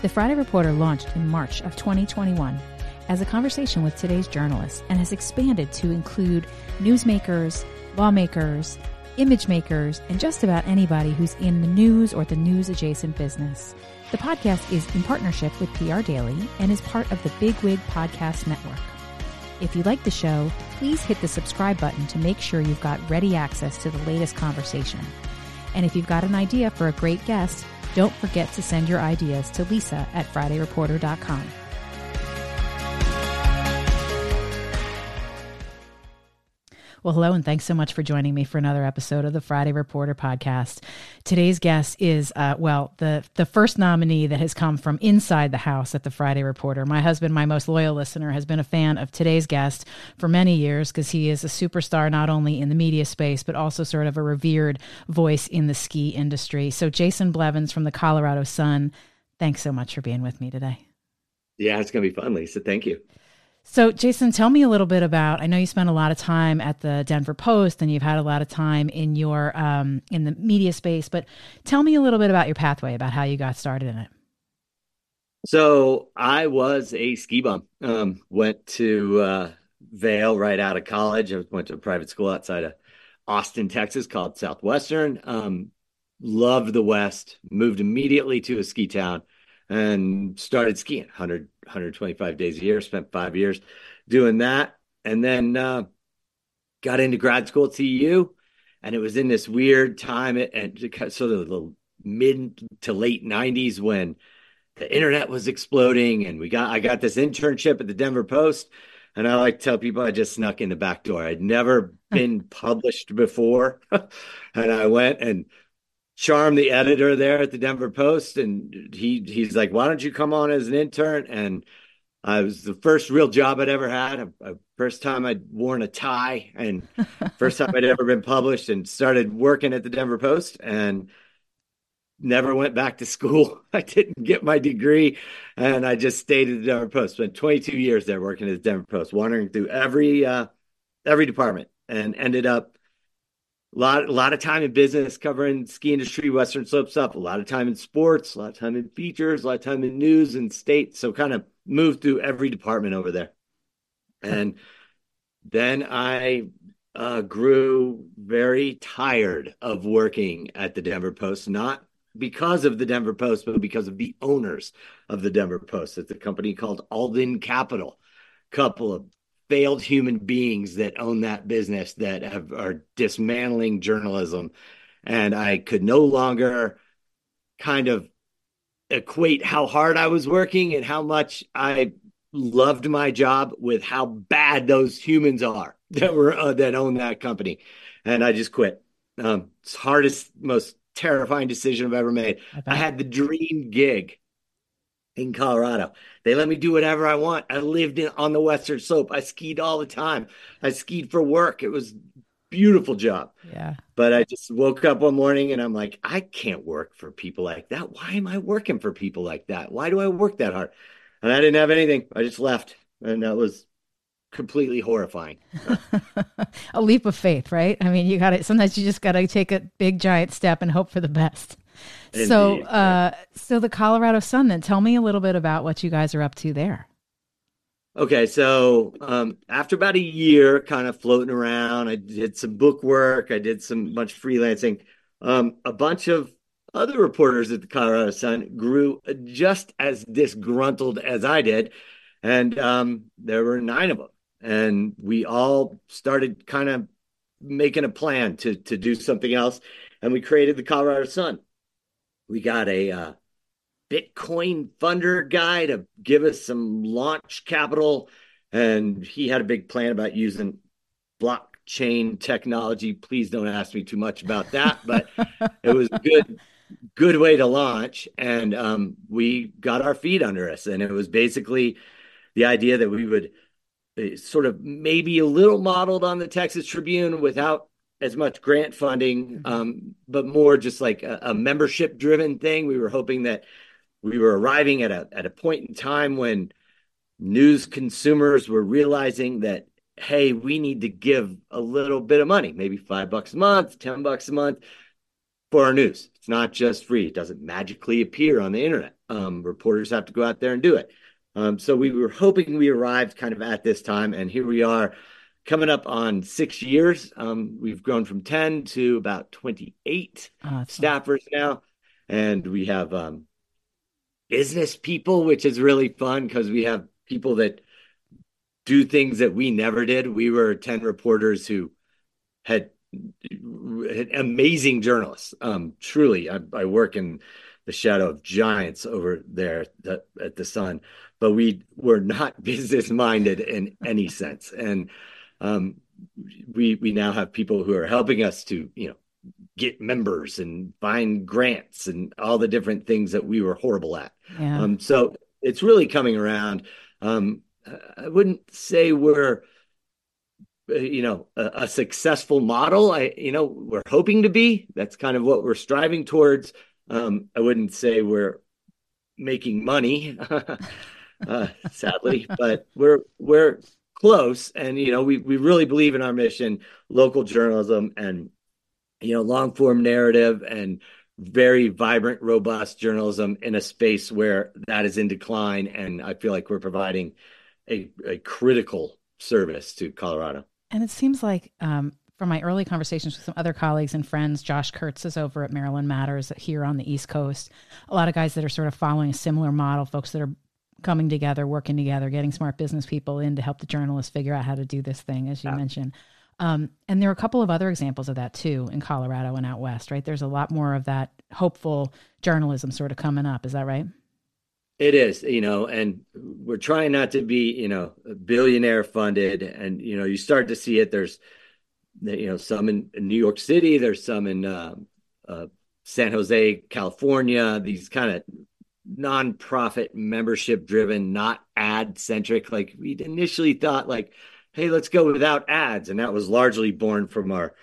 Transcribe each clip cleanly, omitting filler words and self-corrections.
The Friday Reporter launched in March of 2021 as a conversation with today's journalists and has expanded to include newsmakers, lawmakers, image makers, and just about anybody who's in the news or the news-adjacent business. The podcast is in partnership with PR Daily and is part of the Big Wig Podcast Network. If you like the show, please hit the subscribe button to make sure you've got ready access to the latest conversation. And if you've got an idea for a great guest, don't forget to send your ideas to Lisa at FridayReporter.com. Well, hello, and thanks so much for joining me for another episode of the Friday Reporter podcast. Today's guest is, the first nominee that has come from inside the house at the Friday Reporter. My husband, my most loyal listener, has been a fan of today's guest for many years because he is a superstar not only in the media space, but also sort of a revered voice in the ski industry. So Jason Blevins from the Colorado Sun, thanks so much for being with me today. Yeah, it's going to be fun, Lisa. Thank you. So, Jason, tell me a little bit about, I know you spent a lot of time at the Denver Post and you've had a lot of time in your in the media space, but tell me a little bit about your pathway, about how you got started in it. So I was a ski bum. Went to Vail right out of college. I went to a private school outside of Austin, Texas called Southwestern. Loved the West, moved immediately to a ski town and started skiing 125 days a year, spent 5 years doing that. And then got into grad school at CU. And it was in this weird time and sort of the mid to late 90s when the internet was exploding. And I got this internship at the Denver Post. And I like to tell people I just snuck in the back door. I'd never been published before. And I went and charmed the editor there at the Denver Post, and he's like, "Why don't you come on as an intern?" And I was the first real job I'd ever had. First time I'd worn a tie, and first time I'd ever been published. And started working at the Denver Post, and never went back to school. I didn't get my degree, and I just stayed at the Denver Post. Spent 22 years there working at the Denver Post, wandering through every department, and ended up. A lot of time in business, covering ski industry, Western Slope stuff, a lot of time in sports, a lot of time in features, a lot of time in news and state. So kind of moved through every department over there. And then I grew very tired of working at the Denver Post, not because of the Denver Post, but because of the owners of the Denver Post. It's a company called Alden Capital, couple of failed human beings that own that business that are dismantling journalism. And I could no longer kind of equate how hard I was working and how much I loved my job with how bad those humans are that own that company. And I just quit. It's hardest, most terrifying decision I've ever made. I had the dream gig in Colorado. They let me do whatever I want. I lived on the Western Slope. I skied all the time. I skied for work. It was a beautiful job. Yeah. But I just woke up one morning and I'm like, I can't work for people like that. Why am I working for people like that? Why do I work that hard? And I didn't have anything. I just left. And that was completely horrifying. A leap of faith, right? I mean, sometimes you just got to take a big giant step and hope for the best. Indeed. So the Colorado Sun, then tell me a little bit about what you guys are up to there. Okay, so after about a year kind of floating around, I did some book work. I did bunch of freelancing. A bunch of other reporters at the Colorado Sun grew just as disgruntled as I did. And there were 9 of them. And we all started kind of making a plan to do something else. And we created the Colorado Sun. We got a Bitcoin funder guy to give us some launch capital. And he had a big plan about using blockchain technology. Please don't ask me too much about that, but it was a good way to launch. And we got our feet under us. And it was basically the idea that we would sort of maybe a little modeled on the Texas Tribune without as much grant funding, but more just like a membership driven thing. We were hoping that we were arriving at a point in time when news consumers were realizing that, hey, we need to give a little bit of money, maybe $5 a month, $10 a month for our news. It's not just free. It doesn't magically appear on the internet. Reporters have to go out there and do it. So we were hoping we arrived kind of at this time, and here we are coming up on 6 years. We've grown from 10 to about 28 Awesome. staffers now. And we have business people, which is really fun because we have people that do things that we never did. We were 10 reporters who had amazing journalists. Truly, I work in the shadow of giants over there at the Sun, but we were not business minded in any sense. And we now have people who are helping us to get members and find grants and all the different things that we were horrible at. Yeah. So it's really coming around. I wouldn't say we're a successful model. We're hoping to be. That's kind of what we're striving towards. I wouldn't say we're making money, sadly, but we're close. And we really believe in our mission, local journalism, and long form narrative, and very vibrant, robust journalism in a space where that is in decline. And I feel like we're providing a critical service to Colorado. And it seems like from my early conversations with some other colleagues and friends, Josh Kurtz is over at Maryland Matters here on the East Coast. A lot of guys that are sort of following a similar model, folks that are coming together, working together, getting smart business people in to help the journalists figure out how to do this thing, as you mentioned. And there are a couple of other examples of that too in Colorado and out west, right? There's a lot more of that hopeful journalism sort of coming up. Is that right? It is, and we're trying not to be, billionaire funded. And, you start to see it. There's, some in New York City, there's some in San Jose, California, these kind of nonprofit membership driven, not ad centric. Like we initially thought like, hey, let's go without ads. And that was largely born from our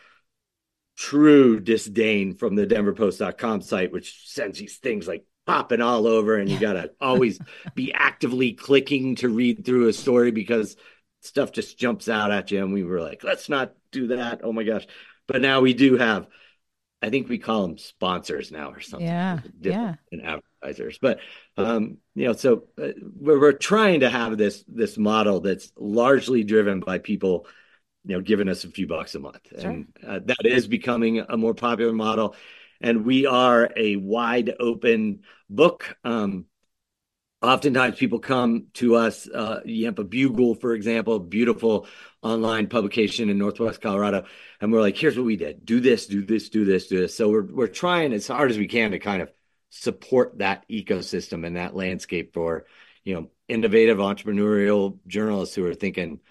true disdain from the denverpost.com site, which sends these things like popping all over, and you got to always be actively clicking to read through a story because stuff just jumps out at you. And we were like, let's not do that. Oh my gosh. But now we do have, I think we call them sponsors now or something. Yeah. Yeah. And advertisers. But, so we're trying to have this model that's largely driven by people, giving us a few bucks a month. Sure. And that is becoming a more popular model. And we are a wide open book. Oftentimes people come to us, Yampa Bugle, for example, beautiful online publication in Northwest Colorado. And we're like, here's what we did. Do this, do this, do this, do this. So we're trying as hard as we can to kind of support that ecosystem and that landscape for, innovative entrepreneurial journalists who are thinking,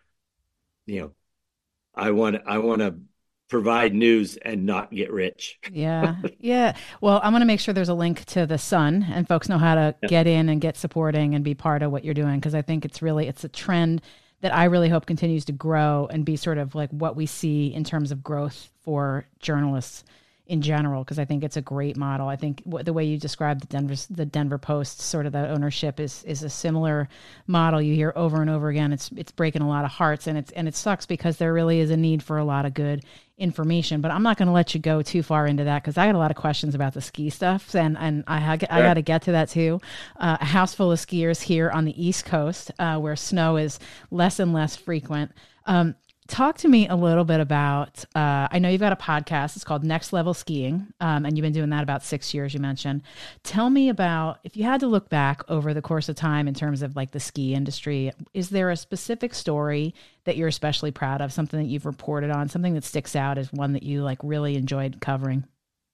I want to provide news and not get rich. Yeah. Yeah. Well, I'm going to make sure there's a link to the Sun and folks know how to get in and get supporting and be part of what you're doing. Cause I think it's a trend that I really hope continues to grow and be sort of like what we see in terms of growth for journalists in general. Cause I think it's a great model. I think the way you described the Denver Post, sort of the ownership is a similar model you hear over and over again. It's breaking a lot of hearts, and it sucks because there really is a need for a lot of good information. But I'm not going to let you go too far into that because I got a lot of questions about the ski stuff, and I got to get to that too. A house full of skiers here on the East Coast, where snow is less and less frequent. Talk to me a little bit about, I know you've got a podcast, it's called Next Level Skiing, and you've been doing that about 6 years, you mentioned. Tell me about, if you had to look back over the course of time in terms of like the ski industry, is there a specific story that you're especially proud of, something that you've reported on, something that sticks out as one that you like really enjoyed covering?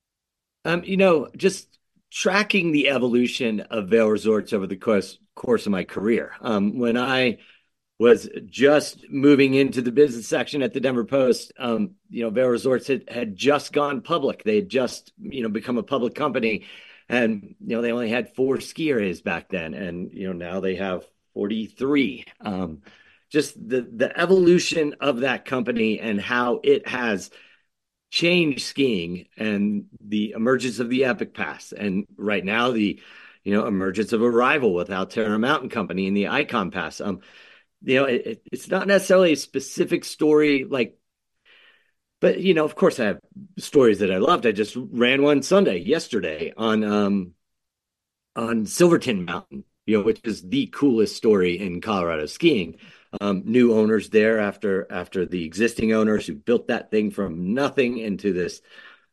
Just tracking the evolution of Vail Resorts over the course of my career. When I was just moving into the business section at the Denver Post. Vail Resorts had just gone public. They had just, become a public company, and, they only had 4 ski areas back then. And, now they have 43. Just the evolution of that company and how it has changed skiing, and the emergence of the Epic Pass. And right now the, emergence of Arrival with Alterra Mountain Company and the Icon Pass. It's not necessarily a specific story, but of course I have stories that I loved. I just ran one yesterday on on Silverton Mountain, which is the coolest story in Colorado skiing. New owners there after the existing owners who built that thing from nothing into this,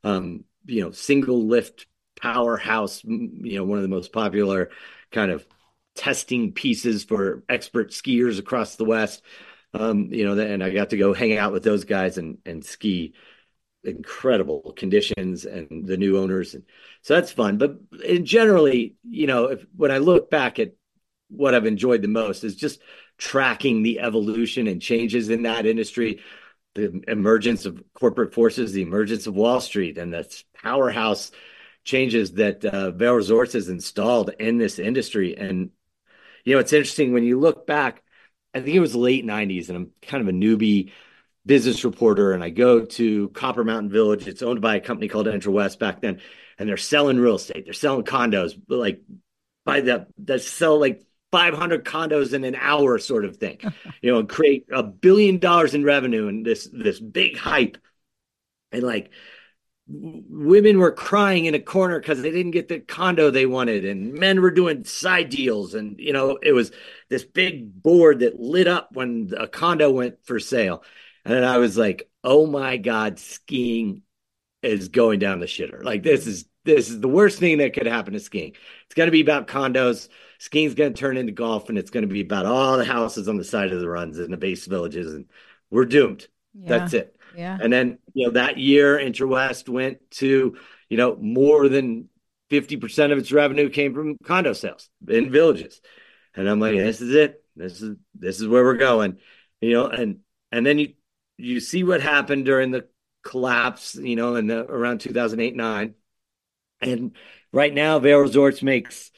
single lift powerhouse. One of the most popular kind of testing pieces for expert skiers across the West. And I got to go hang out with those guys and ski incredible conditions and the new owners. And so that's fun. But generally, when I look back at what I've enjoyed the most is just tracking the evolution and changes in that industry, the emergence of corporate forces, the emergence of Wall Street, and the powerhouse changes that Vail Resorts has installed in this industry. And, it's interesting when you look back, I think it was the late 90s, and I'm kind of a newbie business reporter, and I go to Copper Mountain Village. It's owned by a company called EntraWest back then, and they're selling real estate. They're selling condos, like that sell like 500 condos in an hour sort of thing, and create $1 billion in revenue and this big hype. And like women were crying in a corner because they didn't get the condo they wanted, and men were doing side deals. And, it was this big board that lit up when a condo went for sale. And I was like, oh my God, skiing is going down the shitter. Like this is the worst thing that could happen to skiing. It's going to be about condos. Skiing's going to turn into golf, and it's going to be about all the houses on the side of the runs and the base villages, and we're doomed. Yeah. That's it. Yeah. And then, that year IntraWest went to, more than 50% of its revenue came from condo sales in villages. And I'm like, this is it. This is where we're going, and then you see what happened during the collapse, in around 2008-9. And right now, Vail Resorts makes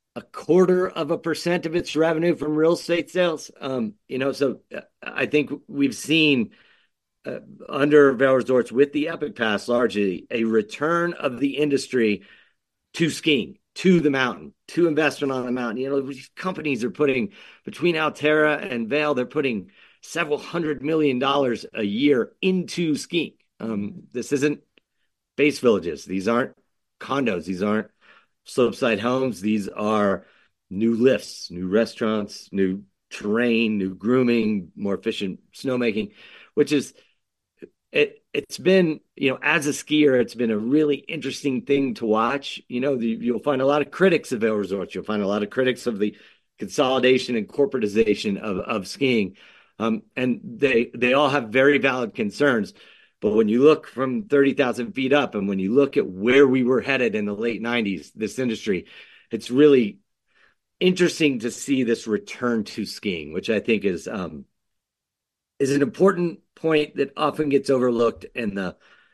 0.25% of its revenue from real estate sales. So I think we've seen under Vail Resorts with the Epic Pass largely a return of the industry to skiing, to the mountain, to investment on the mountain. These companies are putting, between Alterra and Vail, they're putting several $100 million a year into skiing. This isn't base villages. These aren't condos. These aren't slopeside homes. These are new lifts, new restaurants, new terrain, new grooming, more efficient snowmaking, which is, it's been, as a skier, it's been a really interesting thing to watch. You'll find a lot of critics of Vail Resorts. You'll find a lot of critics of the consolidation and corporatization of skiing. And they all have very valid concerns. But when you look from 30,000 feet up, and when you look at where we were headed in the late 90s, this industry, it's really interesting to see this return to skiing, which I think is an important point that often gets overlooked in the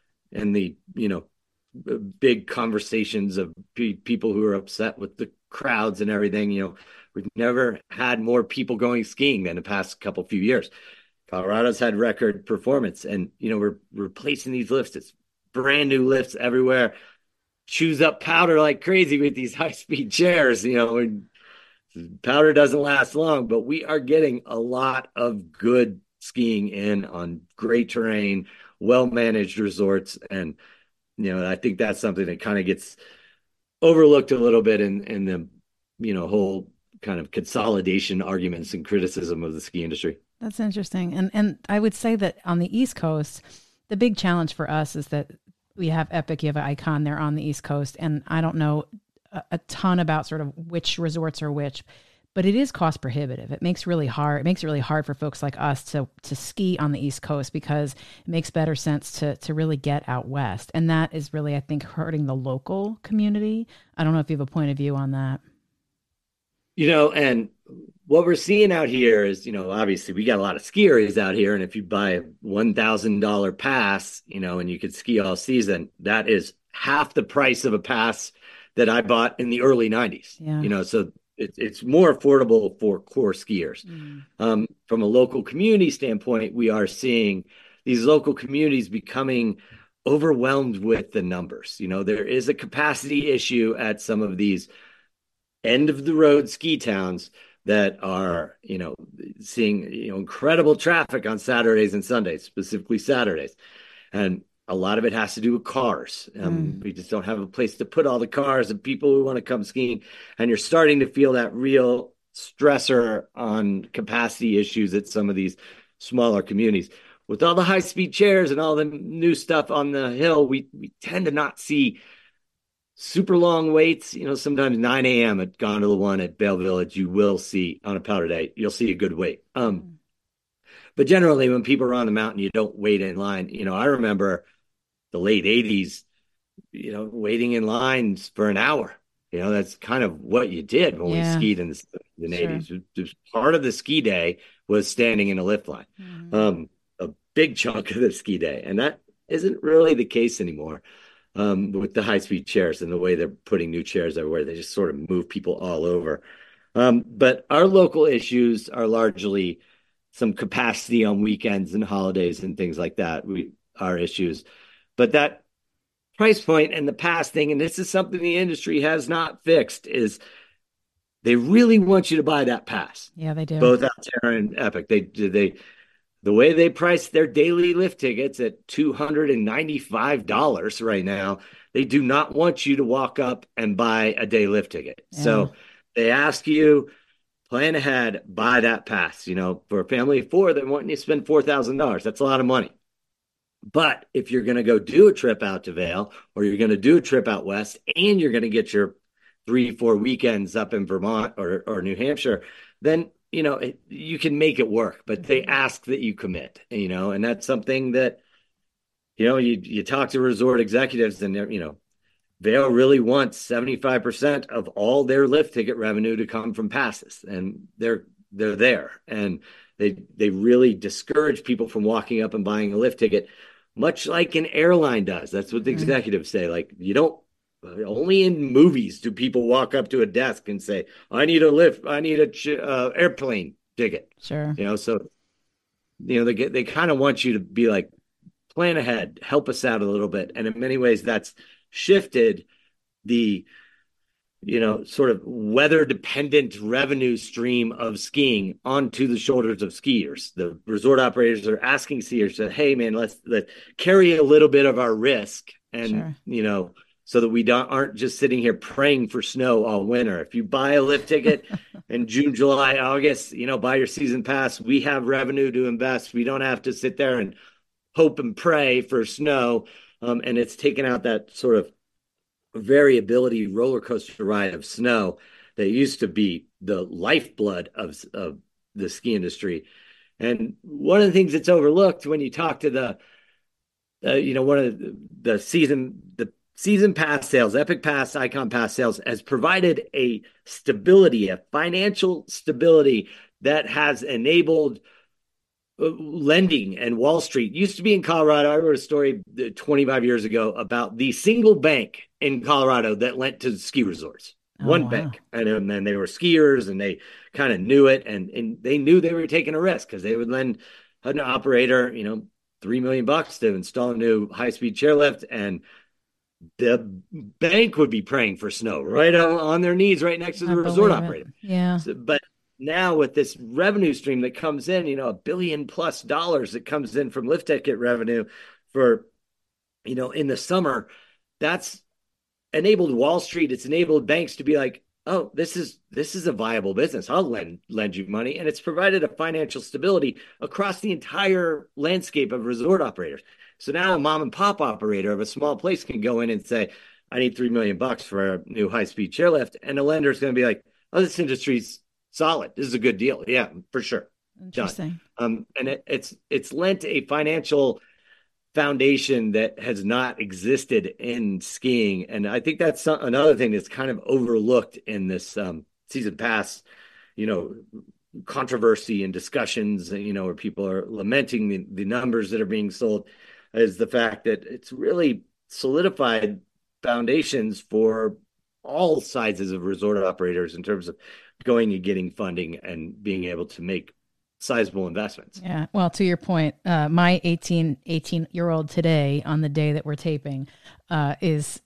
big conversations of people who are upset with the crowds and everything. We've never had more people going skiing than the past few years. Colorado's had record performance, and we're replacing these lifts. It's brand new lifts everywhere. Chews up powder like crazy with these high-speed chairs. Powder doesn't last long, but we are getting a lot of good skiing in on great terrain, well-managed resorts. And, I think that's something that kind of gets overlooked a little bit in the, whole kind of consolidation arguments and criticism of the ski industry. That's interesting. And I would say that on the East Coast, the big challenge for us is that we have Epic, you have Icon, they're on the East Coast. And I don't know a ton about sort of which resorts are which, but it is cost prohibitive. It makes it really hard for folks like us to ski on the East Coast, because it makes better sense to really get out West. And that is really, I think, hurting the local community. I don't know if you have a point of view on that. And what we're seeing out here is, obviously we got a lot of ski areas out here. And if you buy a $1,000 pass, and you could ski all season, that is half the price of a pass that I bought in the early 90s. Yeah. So it's more affordable for core skiers. From a local community standpoint, we are seeing these local communities becoming overwhelmed with the numbers. There is a capacity issue at some of these end of the road ski towns that are, seeing, incredible traffic on Saturdays and Sundays, specifically Saturdays. And a lot of it has to do with cars. We just don't have a place to put all the cars and people who want to come skiing. And you're starting to feel that real stressor on capacity issues at some of these smaller communities. With all the high-speed chairs and all the new stuff on the hill, we tend to not see super long waits. Sometimes 9 a.m. at Gondola One at Vail Village, you will see on a powder day, you'll see a good wait. But generally, when people are on the mountain, you don't wait in line. I remember the late 80s, waiting in lines for an hour. That's kind of what you did when we skied in the 80s. Sure. Part of the ski day was standing in a lift line. A big chunk of the ski day. And that isn't really the case anymore with the high-speed chairs and the way they're putting new chairs everywhere. They just sort of move people all over. But our local issues are largely some capacity on weekends and holidays and things like that. Our issues. But that price point and the pass thing, and this is something the industry has not fixed, is they really want you to buy that pass. Yeah, they do. Both Alterra and Epic. The way they price their daily lift tickets at $295 right now, they do not want you to walk up and buy a day lift ticket. Yeah. So they ask you, plan ahead, buy that pass. For a family of four, they want you to spend $4,000. That's a lot of money. But if you're going to go do a trip out to Vail, or you're going to do a trip out west, and you're going to get your 3-4 weekends up in Vermont or New Hampshire, then you can make it work. But they ask that you commit, and that's something that you talk to resort executives, and Vail really wants 75% of all their lift ticket revenue to come from passes, and they're there, and they really discourage people from walking up and buying a lift ticket, much like an airline does. That's what the executives say. Like, you don't, only in movies do people walk up to a desk and say, I need a lift, I need a airplane ticket. Sure. So they kind of want you to be like, plan ahead, help us out a little bit. And in many ways that's shifted the sort of weather dependent revenue stream of skiing onto the shoulders of skiers. The resort operators are asking skiers to, hey man, let's carry a little bit of our risk, and sure. So that aren't just sitting here praying for snow all winter. If you buy a lift ticket in June, July, August, buy your season pass, we have revenue to invest. We don't have to sit there and hope and pray for snow. And it's taken out that sort of variability roller coaster ride of snow that used to be the lifeblood of the ski industry. And one of the things that's overlooked when you talk to one of the season pass sales, Epic Pass, Icon Pass sales, has provided a stability, a financial stability that has enabled lending. And Wall Street used to be in Colorado. I wrote a story 25 years ago about the single bank in Colorado that lent to ski resorts. One bank. And then they were skiers, and they kind of knew it, and they knew they were taking a risk because they would lend an operator, $3 million to install a new high-speed chairlift, and the bank would be praying for snow right on their knees right next to the resort operator. Yeah. But now with this revenue stream that comes in, $1 billion+ that comes in from lift ticket revenue for, in the summer, that's enabled Wall Street. It's enabled banks to be like, oh, this is a viable business. I'll lend you money. And it's provided a financial stability across the entire landscape of resort operators. So now a mom and pop operator of a small place can go in and say, I need $3 million for a new high-speed chairlift. And the lender is going to be like, oh, this industry's solid. This is a good deal. Yeah, for sure. Interesting. Done. And it's lent a financial foundation that has not existed in skiing. And I think that's another thing that's kind of overlooked in this season pass, controversy and discussions, where people are lamenting the numbers that are being sold, is the fact that it's really solidified foundations for all sizes of resort operators in terms of going and getting funding and being able to make sizable investments. Yeah. Well, to your point, my 18-year-old today, on the day that we're taping, it's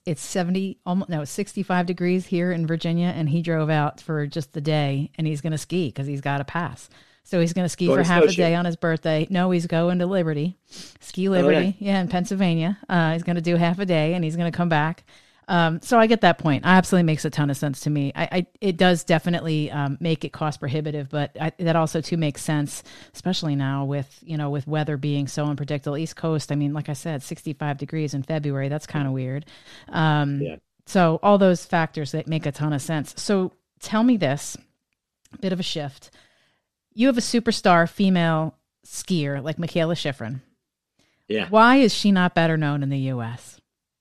65 degrees here in Virginia, and he drove out for just the day, and he's going to ski because he's got a pass. So he's going to ski Going for to half a Snowshoe. day on his birthday. No, he's going to Liberty, Ski Liberty, Okay. yeah, in Pennsylvania. He's going to do half a day, and he's going to come back. So I get that point. Absolutely makes a ton of sense to me. It does definitely make it cost prohibitive, but that also too makes sense, especially now with with weather being so unpredictable. East Coast, I mean, like I said, 65 degrees in February. That's kind of weird. Yeah. So all those factors that make a ton of sense. So tell me this, bit of a shift. You have a superstar female skier like Mikaela Shiffrin. Yeah. Why is she not better known in the U.S.?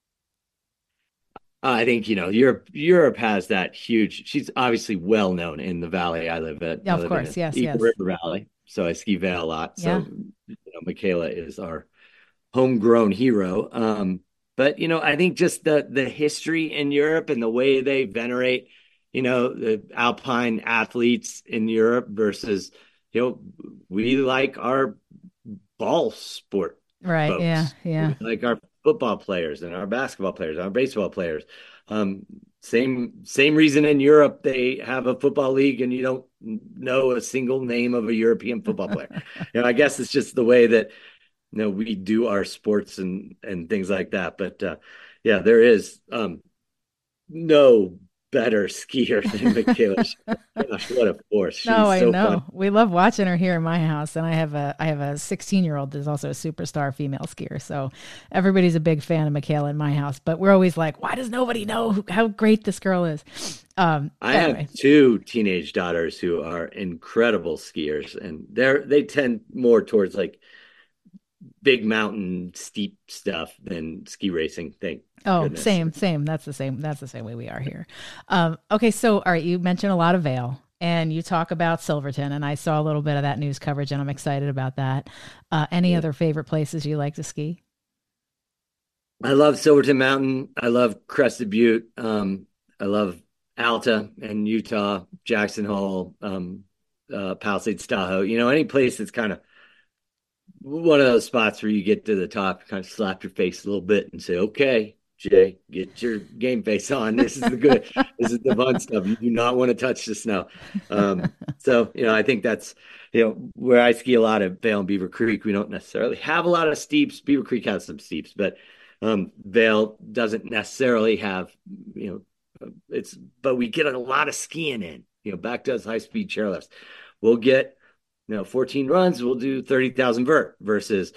I think, Europe has that huge, she's obviously well known in the valley I live at. Yeah, I of live in course. the Yes, Eagle yes. River Valley, so I ski Vail a lot. Yeah. So, Michaela is our homegrown hero. But I think just the history in Europe and the way they venerate, the alpine athletes in Europe versus, we like our ball sport Right. Yeah. folks. Yeah. We like our football players and our basketball players, our baseball players. Same reason in Europe they have a football league and you don't know a single name of a European football player. I guess it's just the way that we do our sports and things like that. But yeah, there is no better skier than Michaela. Gosh, what a force! No, She's I so fun. know. We love watching her here in my house, and I have a 16-year-old that's also a superstar female skier. So everybody's a big fan of Michaela in my house. But we're always like, why does nobody know how great this girl is? I Anyway. have two teenage daughters who are incredible skiers, and they tend more towards like big mountain steep stuff than ski racing. Thank Oh, goodness. same. That's the same. That's the same way we are here. Okay, so all right, you mentioned a lot of Vail, and you talk about Silverton, and I saw a little bit of that news coverage, and I'm excited about that. Any Yeah. other favorite places you like to ski? I love Silverton Mountain. I love Crested Butte. I love Alta and Utah, Jackson Hole, Palisades, Tahoe. Any place that's kind of one of those spots where you get to the top, kind of slap your face a little bit and say, "Okay, Jay, get your game face on. This is this is the fun stuff. You do not want to touch the snow." So, I think that's, where I ski a lot at Vail and Beaver Creek. We don't necessarily have a lot of steeps. Beaver Creek has some steeps, but Vail doesn't necessarily have, but we get a lot of skiing in. Back does high speed chairlifts. We'll get 14 runs, we'll do 30,000 vert versus,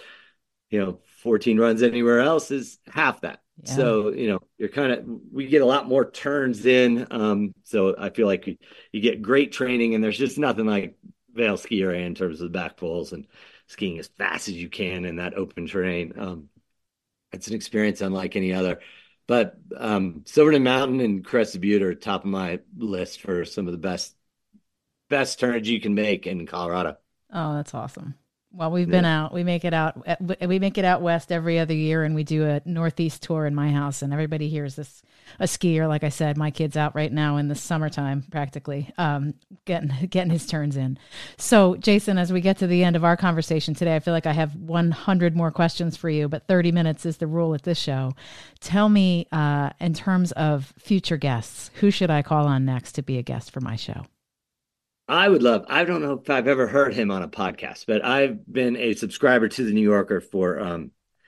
14 runs anywhere else is half that. Yeah. So, we get a lot more turns in. So I feel like you get great training, and there's just nothing like Vail ski area in terms of the back pulls and skiing as fast as you can in that open terrain. It's an experience unlike any other. But Silverton Mountain and Crested Butte are top of my list for some of the best turns you can make in Colorado. Oh, that's awesome. Well, we've been out. We make it out. We make it out west every other year, and we do a northeast tour in my house. And everybody here is a skier. Like I said, my kid's out right now in the summertime, practically getting his turns in. So, Jason, as we get to the end of our conversation today, I feel like I have 100 more questions for you, but 30 minutes is the rule at this show. Tell me, in terms of future guests, who should I call on next to be a guest for my show? I don't know if I've ever heard him on a podcast, but I've been a subscriber to the New Yorker for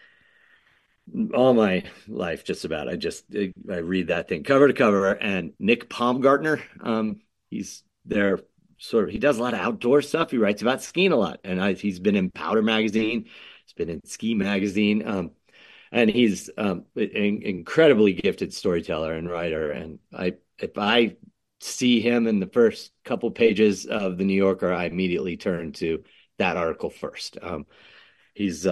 all my life, just about. I read that thing cover to cover. And Nick Baumgartner, he's there he does a lot of outdoor stuff. He writes about skiing a lot, and he's been in Powder Magazine, he's been in Ski Magazine, and he's an incredibly gifted storyteller and writer. And if I see him in the first couple pages of the New Yorker, I immediately turn to that article first. He's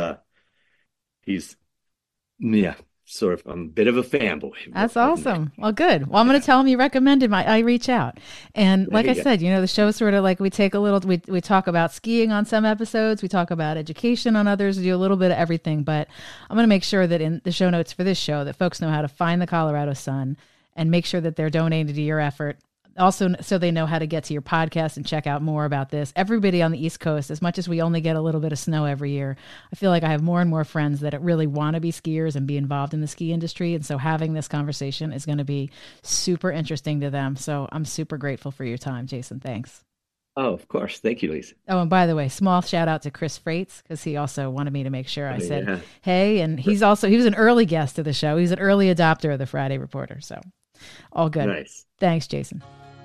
yeah, sort of, I'm a bit of a fanboy. That's awesome. Well, good. Well, I'm going to tell him you recommended I reach out. And like I said, the show is sort of like we take a little, we talk about skiing on some episodes, we talk about education on others, we do a little bit of everything. But I'm going to make sure that in the show notes for this show that folks know how to find the Colorado Sun and make sure that they're donating to your effort. Also, so they know how to get to your podcast and check out more about this. Everybody on the East Coast, as much as we only get a little bit of snow every year, I feel like I have more and more friends that really want to be skiers and be involved in the ski industry. And so having this conversation is going to be super interesting to them. So I'm super grateful for your time, Jason. Thanks. Oh, of course. Thank you, Lisa. Oh, and by the way, small shout out to Chris Freites, because he also wanted me to make sure I said, Yeah. hey, and he was an early guest of the show. He's an early adopter of the Friday Reporter. So all good. Nice. Thanks, Jason.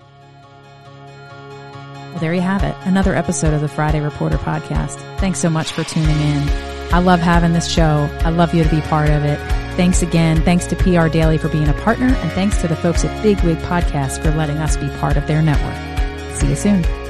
Well, there you have it. Another episode of the Friday Reporter podcast. Thanks so much for tuning in. I love having this show. I love you to be part of it. Thanks again. Thanks to PR Daily for being a partner. And thanks to the folks at Big Wig Podcasts for letting us be part of their network. See you soon.